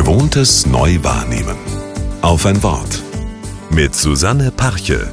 Gewohntes neu wahrnehmen. Auf ein Wort. Mit Susanne Parche.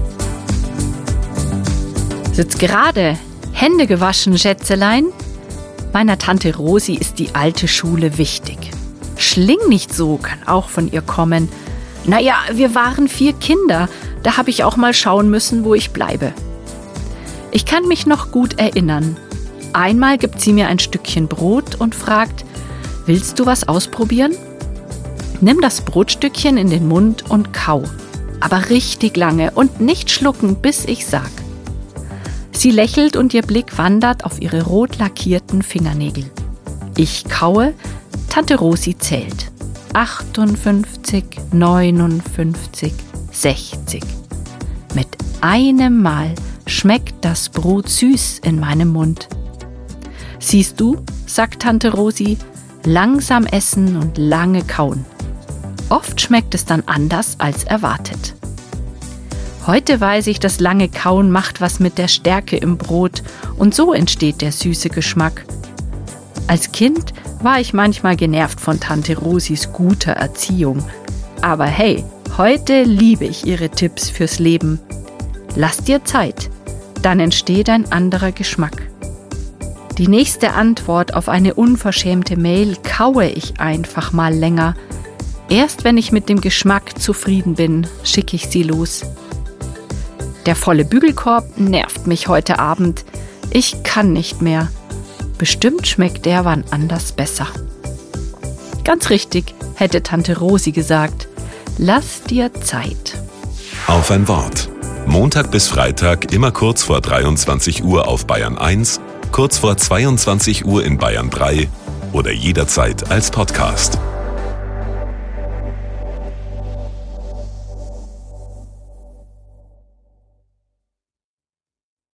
Sitz gerade, Hände gewaschen, Schätzelein. Meiner Tante Rosi ist die alte Schule wichtig. Schling nicht so kann auch von ihr kommen. Naja, wir waren 4 Kinder, da habe ich auch mal schauen müssen, wo ich bleibe. Ich kann mich noch gut erinnern. Einmal gibt sie mir ein Stückchen Brot und fragt, willst du was ausprobieren? Nimm das Brotstückchen in den Mund und kau, aber richtig lange und nicht schlucken, bis ich sag. Sie lächelt und ihr Blick wandert auf ihre rot lackierten Fingernägel. Ich kaue, Tante Rosi zählt. 58, 59, 60. Mit einem Mal schmeckt das Brot süß in meinem Mund. Siehst du, sagt Tante Rosi, langsam essen und lange kauen. Oft schmeckt es dann anders als erwartet. Heute weiß ich, das lange Kauen macht was mit der Stärke im Brot und so entsteht der süße Geschmack. Als Kind war ich manchmal genervt von Tante Rosis guter Erziehung. Aber hey, heute liebe ich ihre Tipps fürs Leben. Lass dir Zeit, dann entsteht ein anderer Geschmack. Die nächste Antwort auf eine unverschämte Mail kaue ich einfach mal länger. Erst wenn ich mit dem Geschmack zufrieden bin, schicke ich sie los. Der volle Bügelkorb nervt mich heute Abend. Ich kann nicht mehr. Bestimmt schmeckt der wann anders besser. Ganz richtig, hätte Tante Rosi gesagt. Lass dir Zeit. Auf ein Wort. Montag bis Freitag immer kurz vor 23 Uhr auf Bayern 1, kurz vor 22 Uhr in Bayern 3 oder jederzeit als Podcast.